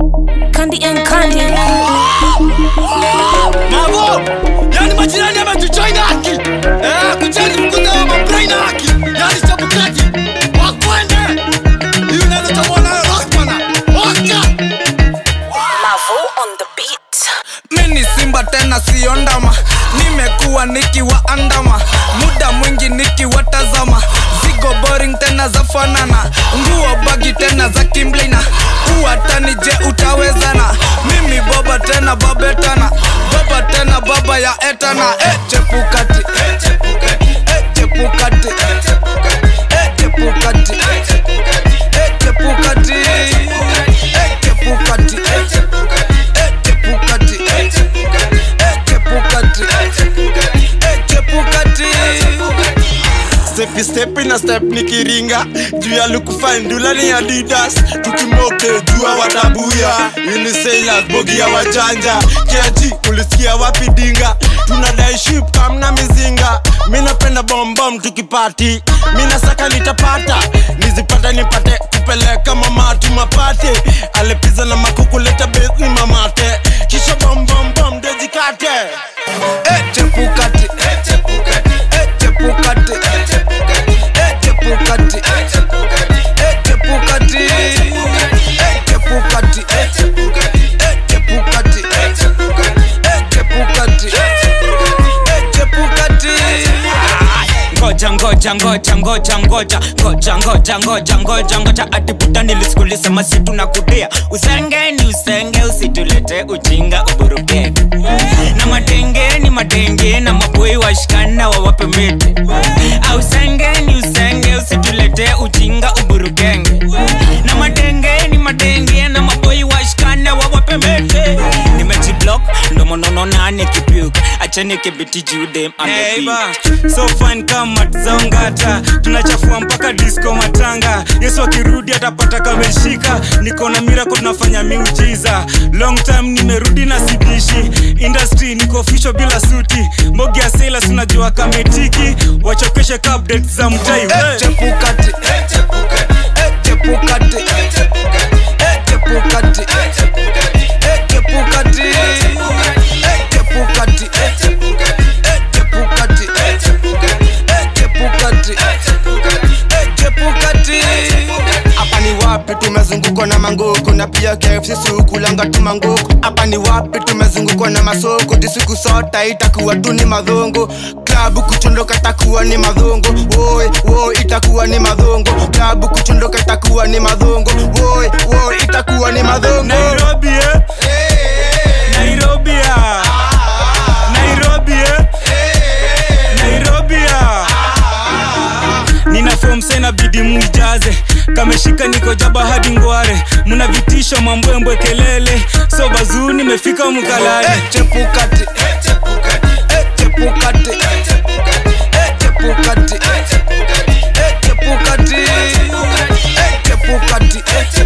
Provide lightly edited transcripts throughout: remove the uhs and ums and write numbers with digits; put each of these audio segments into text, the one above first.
Candy and Candy. Mavo, yani majirani yametujoina haki. Kujali mkuta wa mabraina haki. Yani chabukati, wakwende. Hiyo neza tamuona rockmana, waka. Mavo on the beat. Mini simba tena siondama, nimekuwa nikiwaandama, muda mwingi nikiwatazama, zigo boring tena za fanana, nguo bagi tena za kimblina, uwatani je utawezana, mimi boba tena babetana, baba tena baba ya etana, chepukati, chepukati, chepukati, chepukati, chepukati, Step in a step nikiringa juu ya look fine dula ni Adidas tukimoke jua watabuya ili sailors bogi ya wajanja keji ulisikia wapi dinga tunadai ship kamna mizinga mimi napenda bomb tukipati mimi nasaka nitapata nizipata nipate kupeleka mama tumapate alepiza na makuku leta base ni mamate kisha bomb dejikate chepukati chepukati chepukati chepukati chepukati chepukati chepukati chepukati ngoja atiputa nilisikulisema situ na kudea usenge usitulete ujinga uburuke na madenge na maboi washikana wawape mete usenge usitulete ujinga uburukenge na madenge na maboi washikana wawape mete nimejiblock ndo monono nane kipiuka achane kibiti jude so fine kama tzaongata tunachafua mpaka disco matanga Yesu akirudi atapata kameshika niko na miracle tunafanya miujiza long time nimerudi na sibishi industry niko official bila suti mbogi ya sailors unajua kametiki wachokeshe update za mtai chepukati chepukati chepukati chepukati chepukati hapa ni wapi tumezungukwa na mangoko na pia KFC sukulanga tumangoko hapa ni wapi tumezungukwa na masoko disiku sota itakuwa tu ni madhongo klabu kuchondoka takuwa ni madhongo woi itakuwa ni madhongo klabu kuchondoka itakuwa ni madhongo woi itakuwa ni madhongo Nairobi Nairobi nina form sena bidi muijaze kameshika niko jaba hadi ngware muna vitisho mambwembwe kelele so bazuu nimefika mkalale chepukati chepukati chepukati chepukati chepukati chepukati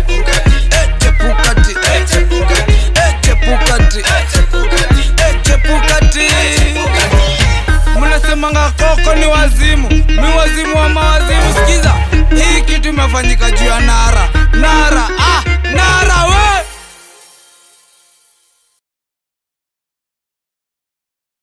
chepukati mnasemanga koko ni wazimu mi wazimu wa mawazimu sikiza hii kitu imefanyika juu ya nara we